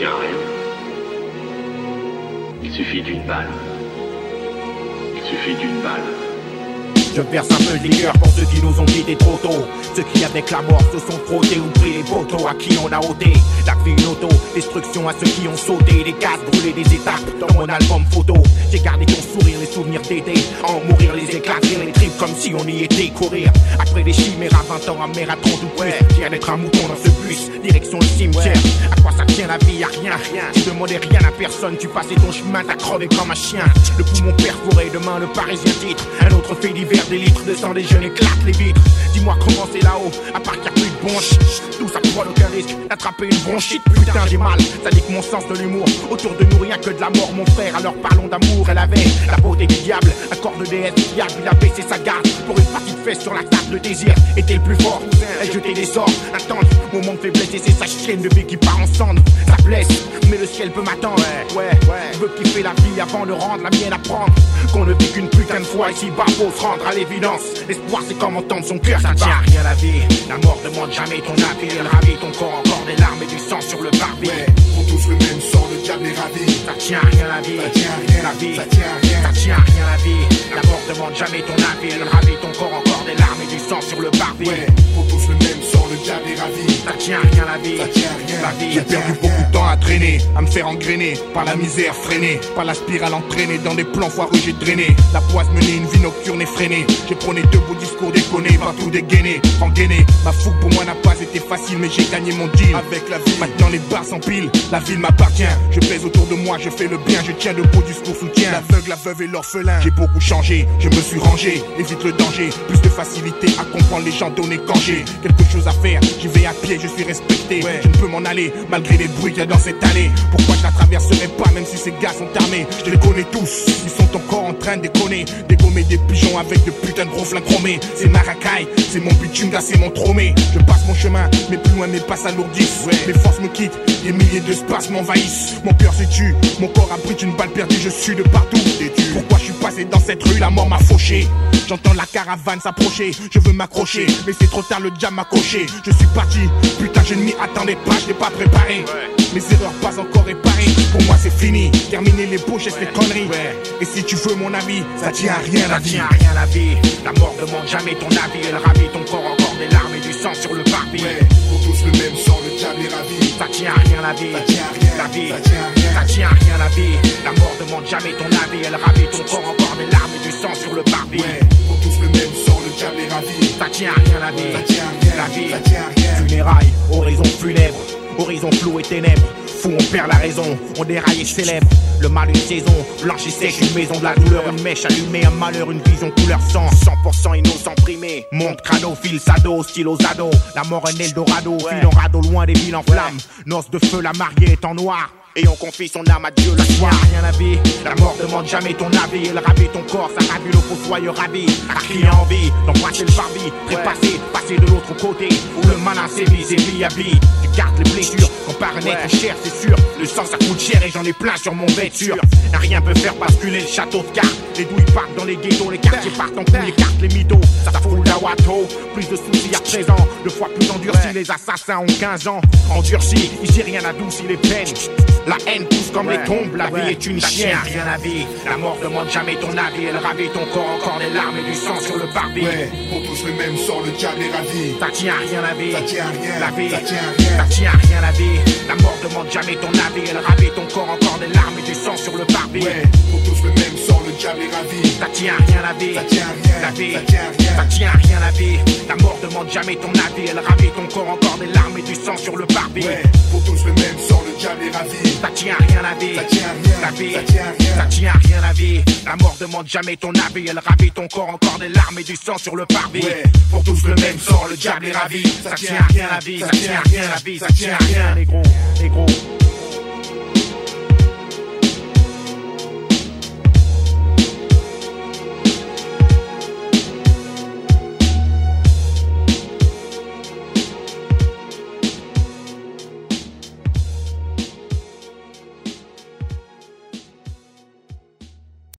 tient à rien. Il suffit d'une balle. Il suffit d'une balle. Je verse un peu de liqueur pour ceux qui nous ont quittés trop tôt. Ceux qui avec la mort se sont frottés ou pris les poteaux, à qui on a ôté la vie une auto. Destruction à ceux qui ont sauté, des cases brûlées, des étapes dans mon album photo. J'ai gardé ton sourire, les souvenirs d'été, en mourir, les éclater, les tripes comme si on y était. Courir après des chimères à 20 ans, à mer à 30 ou plus. Viens d'être un mouton dans ce bus, direction le cimetière. À quoi ça tient la vie, y'a rien. Tu demandais rien à personne, tu passais ton chemin, t'as crevé comme un chien. Le poumon perforé, demain le Parisien titre. Un autre fait divers, des litres de sang, des jeunes éclatent les vitres. Dis-moi comment c'est là-haut, à part qu'il n'y a plus de bronche. Tout ça prend aucun risque d'attraper une bronchite. Putain j'ai mal, ça dit que mon sens de l'humour. Autour de nous rien que de la mort mon frère. Alors parlons d'amour, elle avait la beauté du diable. Un corps de déesse fiable, il a baissé sa garde. Pour une partie de fesse sur la table, le désir était le plus fort. Elle jetait des sorts, attendre, moment de faiblesse. Et c'est sa chienne de vie qui part en cendre. Ça blesse, mais le ciel peut m'attendre. Ouais, je veux kiffer la vie avant de rendre la mienne à prendre. Qu'on ne vit qu'une putain de fois ici bas, faut se rendre à l'évidence. L'espoir c'est comme entendre son cœur, ça tient à rien la vie. La mort demande jamais ton avis. Elle ravit ton corps, encore des larmes et du sang sur le parvis. Ouais, pour tous le même sort, le diable est ravi. Ça tient à rien la vie, ça tient à rien la vie, ça tient à rien, ça tient à rien la vie. La mort demande jamais ton avis. Elle ravit ton corps, encore des larmes et du sang sur le parvis. Ouais, pour tous le même sort, le diable est ravi. Ça tient à rien la vie, ça tient à rien, la vie. J'ai perdu beaucoup de temps à traîner, à me faire engrainer par la misère freinée, par la spirale entraînée dans des plans foireux j'ai drainé. La poisse menée, une vie nocturne effrénée. J'ai prôné de beaux discours déconnés, partout dégainé, engainé. Ma fougue pour moi n'a pas été facile, mais j'ai gagné mon deal avec la vie. Maintenant les barres s'empilent, la ville m'appartient. Je pèse autour de moi, je fais le bien, je tiens debout, discours soutien. L'aveugle, la veuve et l'orphelin. J'ai beaucoup changé, je me suis rangé, évite le danger. Plus de facilité à comprendre les gens donnés quand j'ai quelque chose à faire. J'y vais à pied, je suis respecté. Ouais. Je ne peux m'en aller malgré les bruits qu'il y a dans cette allée. Pourquoi je la traverserai pas même si ces gars sont armés? Je les connais tous, ils sont encore en train de déconner. Dégommer des pigeons avec de putains de gros flingues chromés. C'est ma racaille, c'est mon bitume, c'est mon tromé. Je passe mon chemin, mais plus loin mes pas s'alourdissent. Ouais. Mes forces me quittent, des milliers de spasmes m'envahissent. Mon cœur se tue, mon corps abrite une balle perdue. Je suis de partout, pourquoi je suis passé dans cette rue? La mort m'a fauché. J'entends la caravane s'approcher, je veux m'accrocher, mais c'est trop tard, le diable m'a coché. Je suis parti, putain je ne m'y attendais pas, je n'ai pas préparé. Ouais. Mes erreurs pas encore réparées, pour moi c'est fini. Terminer les pochettes, les conneries. Ouais. Et si tu veux mon avis, ça tient à rien la vie. Ça tient à rien la vie. La mort demande jamais ton avis. Elle ravit ton corps, encore des larmes et du sang sur le parvis. Ouais. Pour tous le même sort, le diable est ravi. Ça tient à rien la vie. Ça tient à rien la vie. Ça tient à rien. Ça tient à rien la vie. La mort demande jamais ton avis. Elle ravit ton corps, encore des larmes et du sang sur le parvis. Ouais. Pour tous le même sort, le diable est ravi. Ça tient à rien la vie. Ça tient à rien la vie. Ça tient à rien. Funérailles, horizon funèbre, horizon flou et ténèbres. Fou, on perd la raison, on déraille et célèbre. Le mal une saison, blanche et sèche, une maison de la douleur, une mèche allumée, un malheur, une vision couleur sang, 100% innocent primé. Monte, crâneau, fil, sado, stylo, zado. La mort un Eldorado, file en radeau loin des villes en flammes. Noce de feu, la mariée est en noir. Et on confie son âme à Dieu la soir. Rien la vie, la mort demande jamais ton avis. Elle ravit ton corps, ça ravit le fossoyeur ravi. À qui a envie d'embrasser le parvis, trépasser, passer de l'autre côté. Où le malin sévit, c'est vie à vie. Tu gardes les blessures, comparé à cher, c'est sûr. Le sang ça coûte cher et j'en ai plein sur mon vêture. Rien peut faire basculer le château de cartes. Les douilles partent dans les ghettos, les quartiers partent en couille, les cartes, les mythos. Ça fout la Wato, plus de soucis à présent. 2 fois plus endurcis, les assassins ont 15 ans. Endurcis, ici rien n'adoucit les peines. La haine pousse comme les tombes, la vie est une chienne. Ça tient à rien la vie, la mort demande jamais ton avis. Elle ravit ton corps, encore des larmes et du sang sur le parvis. Ouais, pour tous le même sort, le diable est ravi. Ça tient à rien la vie, ça tient à rien la vie. Ça tient à rien, ça tient à rien la vie. La mort demande jamais ton avis. Elle ravit ton corps, encore des larmes et du sang sur le parvis. Ouais, pour tous le même sort, le diable est ravi. Ça tient à rien la vie, ça tient à rien la vie. Ça tient à rien, ça tient à rien la vie. La mort demande jamais ton avis. Elle ravit ton corps, encore des larmes et du sang sur le parvis. Ouais, pour tous le même sort, le diable est ravi. Ça tient à rien la vie, ça tient à rien la vie. Ça tient à rien, ça tient à rien la vie. La mort demande jamais ton avis. Elle ravit ton corps, encore des larmes et du sang sur le parvis. Ouais, pour tous le même sort, le diable est ravi. Ça tient à rien la vie, ça tient à rien la vie, ça tient à rien, négro, négro.